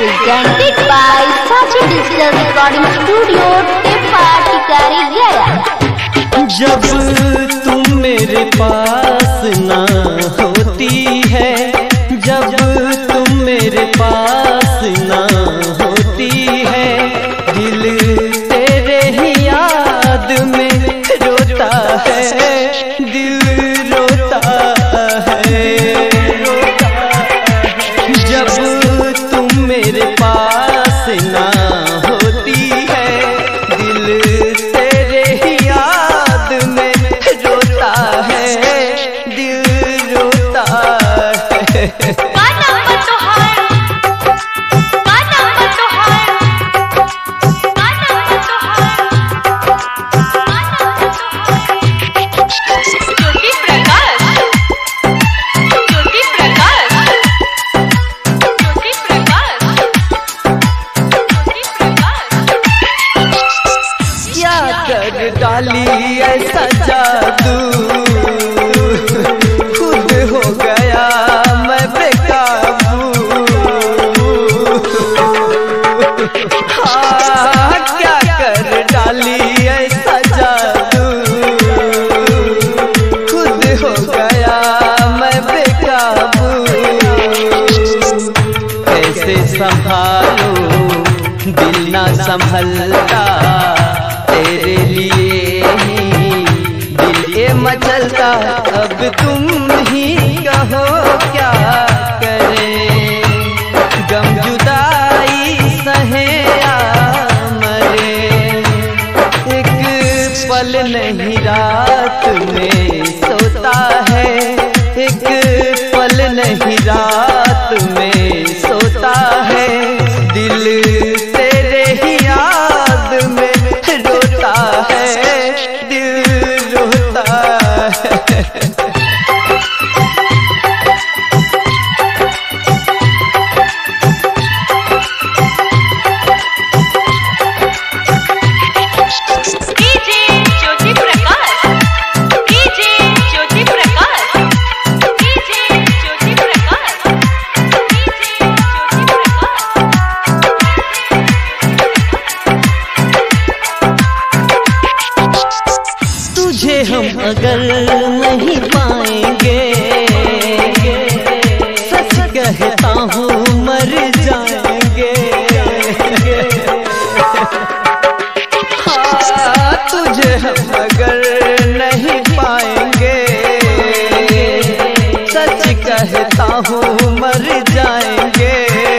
presented by Sachi Digital Recording Studio, Tippa Tikari Gaya। जब तुम मेरे पास ना होती है, जब तुम मेरे पास ना होती है, दिल तेरे ही याद में रोता है, दिल रोता है। जब तुम मेरे पास ना होती है, दिल तेरे ही याद में रोता है, दिल रोता है। डाली ऐसा जादू, खुद हो गया मैं बेकाबू। हाँ, क्या कर डाली ऐसा जादू, खुद हो गया मैं बेकाबू। कैसे संभालो दिल ना संभलता, तेरे लिए ही दिल ये मचलता। अब तुम ही कहो क्या करें, गम जुदाई सहे या मरे। एक पल नहीं रात में सोता है, एक पल नहीं रात में सोता है, दिल तेरे ही याद में रोता है, दिल रोता है। हम अगर नहीं पाएंगे, सच कहता हूँ मर जाएंगे। हाँ, तुझे हम अगर नहीं पाएंगे, सच कहता हूँ मर जाएंगे।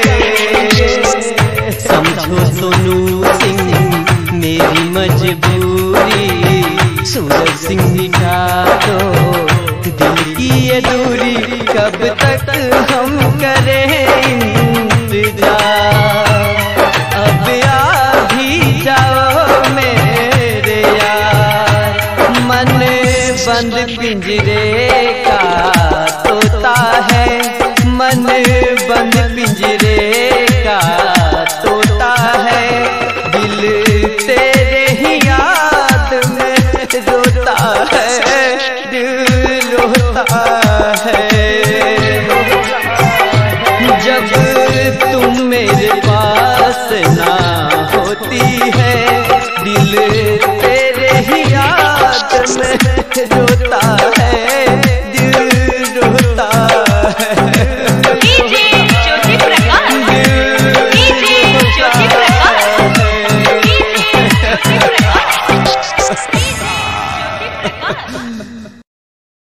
समझो सोनू सिंह मेरी मजबूरी, सूरज सिंह मिटा दो दिल की ये दूरी। कब तक हम करें इंतजार, अब आ भी जाओ मेरे यार। मन बंद पिंजरे का तोता है, मन बंद पिंजरे का तोता है, दिल तेरे ही याद में रोता है, दिल रोता है। जब तुम मेरे पास ना होती है, दिल तेरे ही याद में रोता है, दिल रोता है। Presented by